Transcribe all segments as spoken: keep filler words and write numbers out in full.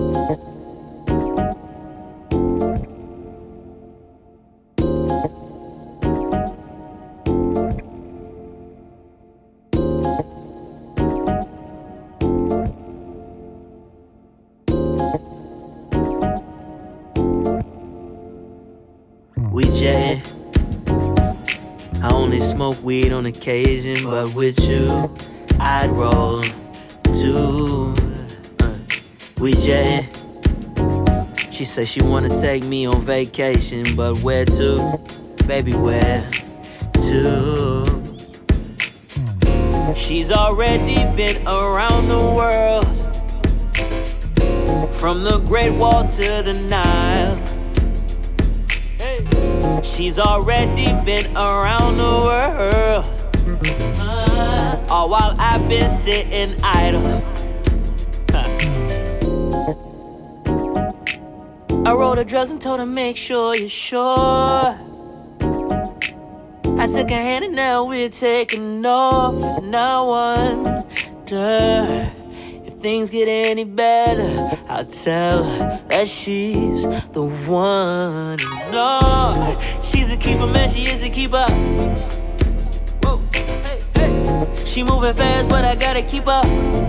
We jetting. I only smoke weed on occasion, but with you, I'd roll too. Uh, we jetting. She say she wanna take me on vacation, but where to? Baby, where to? She's already been around the world, from the Great Wall to the Nile. She's already been around the world, uh, all while I've been sitting idle. Huh. I rolled her drugs and told her, make sure you're sure. I took her hand and now we're taking off. And I wonder if things get any better. I'll tell her that she's the one. No, she's a keeper, man, she is a keeper. Whoa, hey, hey. She moving fast, but I gotta keep up.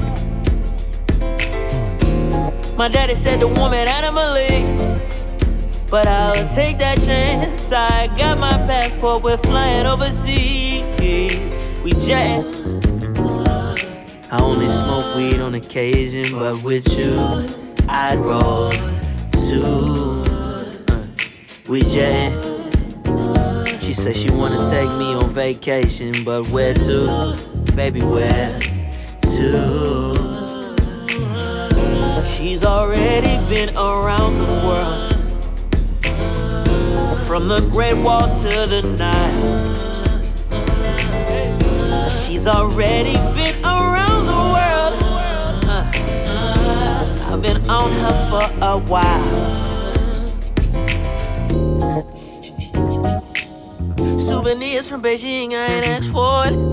My daddy said the woman animally, but I'll take that chance. I got my passport, we're flying overseas. We jetting. I only smoke weed on occasion, but with you, I'd roll too. Uh, we jetting. She said she wanna take me on vacation, but where to? Baby, where to? She's already been around the world, from the Great Wall to the Nile. She's already been around the world. Uh, I've been on her for a while. Souvenirs from Beijing, I ain't asked for it.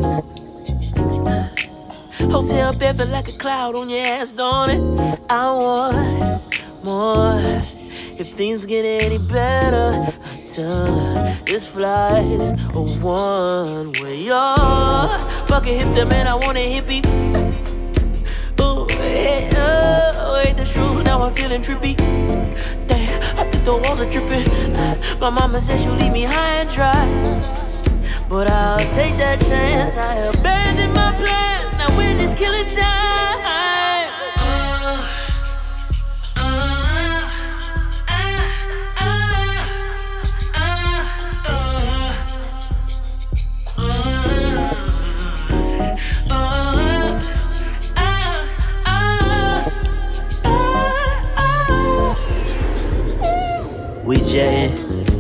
Hotel bed feel like a cloud on your ass, don't it? I want more. If things get any better, I tell her this flight's a one-way. Oh, bucket hip the man, I want a hippie. Oh, hey, oh, ain't the truth, now I'm feeling trippy. Damn, I think the walls are dripping. My mama said she'll leave me high and dry, but I'll take that chance. I abandoned my plans, now we're just killing time. We jetting.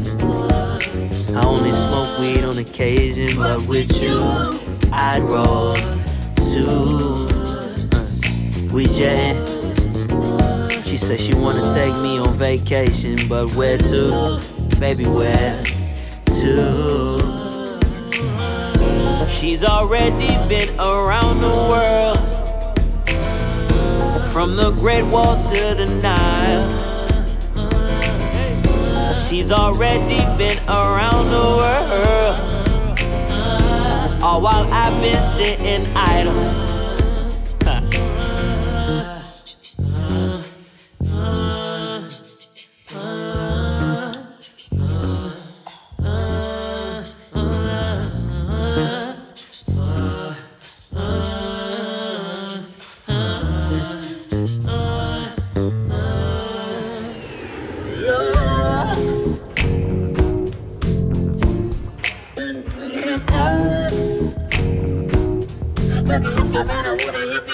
I only smoke weed on occasion, but with you, I'd roll too. Uh, we jetting. She said she wanna take me on vacation, but where to? Baby, where to? She's already been around the world, from the Great Wall to the Nile. She's already been around the world, all while I've been sitting idle. Baby, if the man I wanna hit